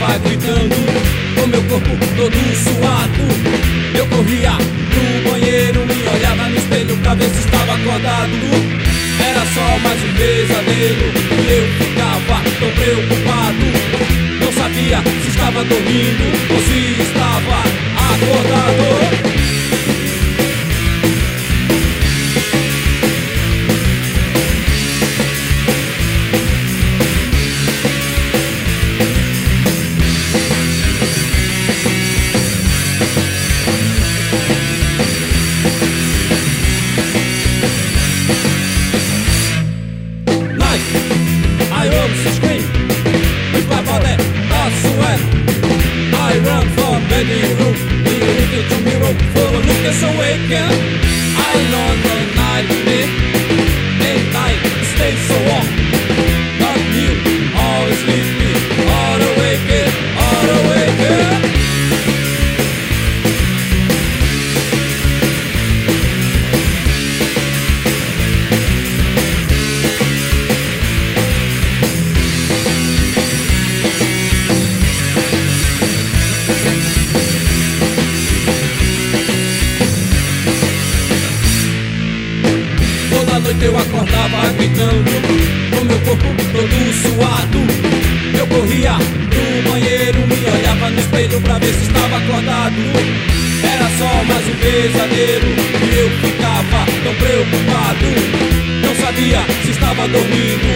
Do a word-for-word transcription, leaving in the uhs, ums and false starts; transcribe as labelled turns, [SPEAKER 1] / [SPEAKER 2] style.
[SPEAKER 1] acordava gritando, com meu corpo todo suado. Eu corria pro banheiro, me olhava no espelho pra ver se estava acordado. Era só mais um pesadelo e eu ficava tão preocupado. Não sabia se estava dormindo ou se estava acordado. I run to scream with my body, I sweat. I run from bedroom to the little mirror for a look as awaken. I learn the night day, day night stay so warm. Not you, always leave me, all awaken, all awaken. Toda noite eu acordava gritando, com meu corpo todo suado. Eu corria pro banheiro, me olhava no espelho pra ver se estava acordado. Era só mais um pesadelo e eu ficava tão preocupado. Não sabia se estava dormindo